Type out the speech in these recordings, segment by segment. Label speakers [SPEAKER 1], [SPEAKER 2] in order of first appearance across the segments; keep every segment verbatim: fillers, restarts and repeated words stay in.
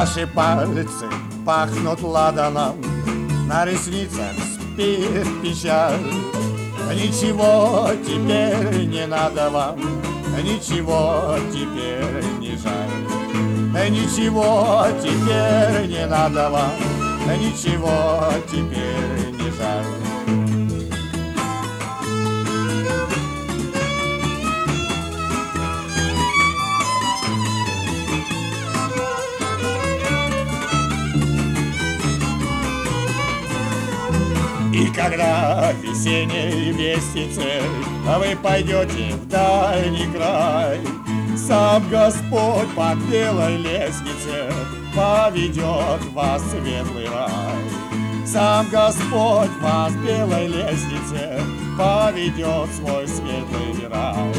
[SPEAKER 1] Ваши пальцы пахнут ладаном, на ресницах спит печаль. Ничего теперь не надо вам, ничего теперь не жаль. Ничего теперь не надо вам, ничего теперь не жаль. И когда весенней вестницей вы пойдете в дальний край, сам Господь по белой лестнице поведет вас в светлый рай. Сам Господь вас в белой лестнице поведет в свой светлый рай.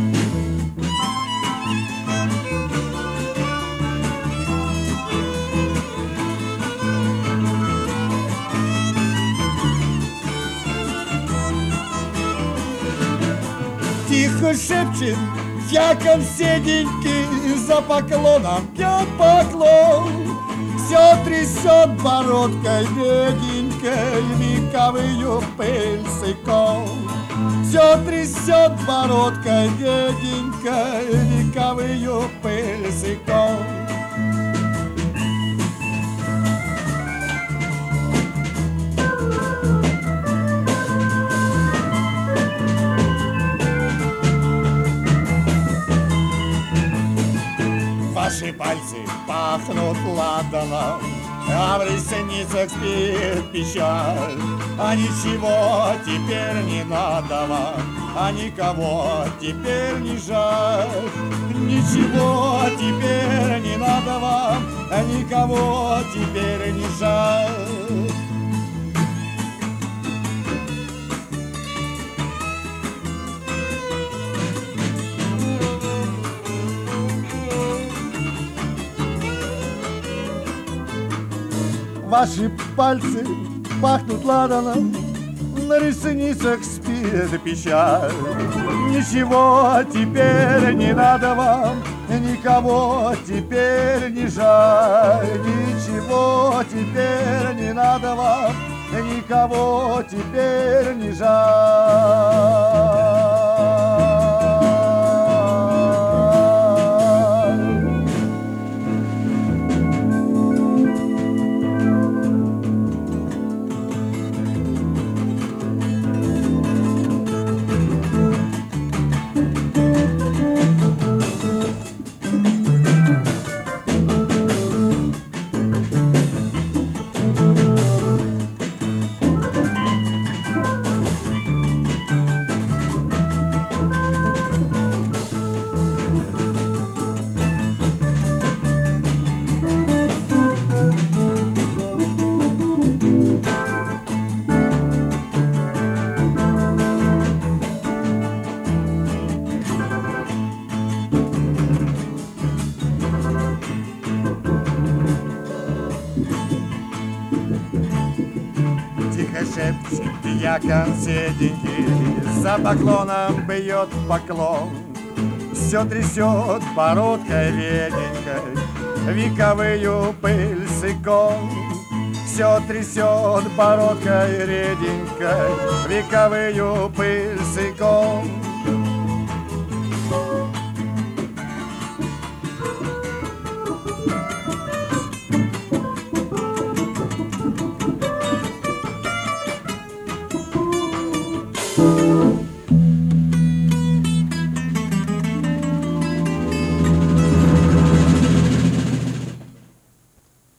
[SPEAKER 1] Тихо шепчет яков седенький, за поклоном бьет поклон. Все трясет бородкой беденькой, вековую пыль сыком. Все трясет бородкой беденькой, вековую пыль сыком. Ваши пальцы пахнут ладаном, а в ресницах спит печаль. А ничего теперь не надо вам, а никого теперь не жаль. Ничего теперь не надо вам, а никого теперь не жаль. Ваши пальцы пахнут ладаном, на ресницах спит печаль. Ничего теперь не надо вам, никого теперь не жаль. Ничего теперь не надо вам, никого теперь не жаль. Шепчет яков седенький, за поклоном бьет поклон. Все трясет бородкой реденькой, вековую пыль сыком. Все трясет бородкой реденькой, вековую пыль